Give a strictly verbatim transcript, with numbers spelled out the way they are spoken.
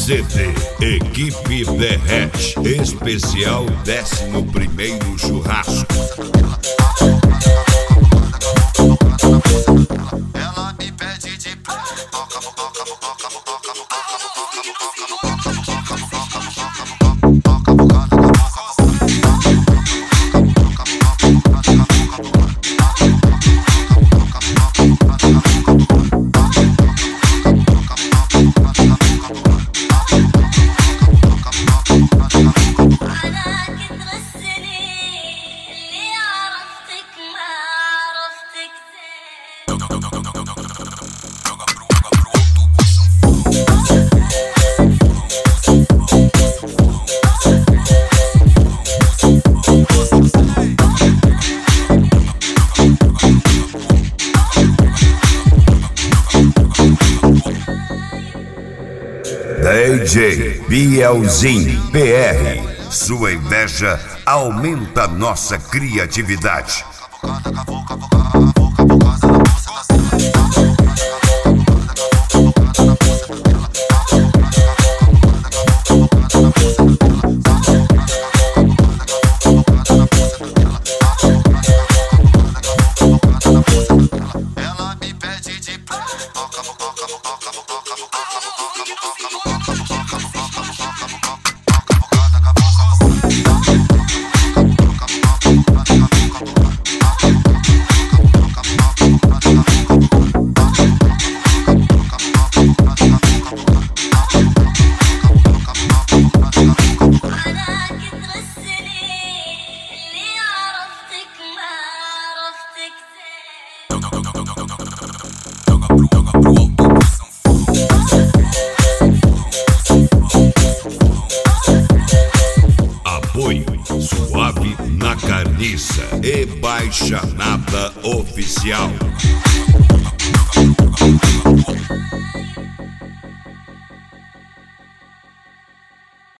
C D Equipe Derrete, especial décimo primeiro churrasco. Ela me pede de toca, toca, toca, toca, D J Bielzinho P R, sua inveja aumenta nossa criatividade. Ela me pede de toca, toca, toca, Apoio Suave na Carniça e Baixa Nada Oficial.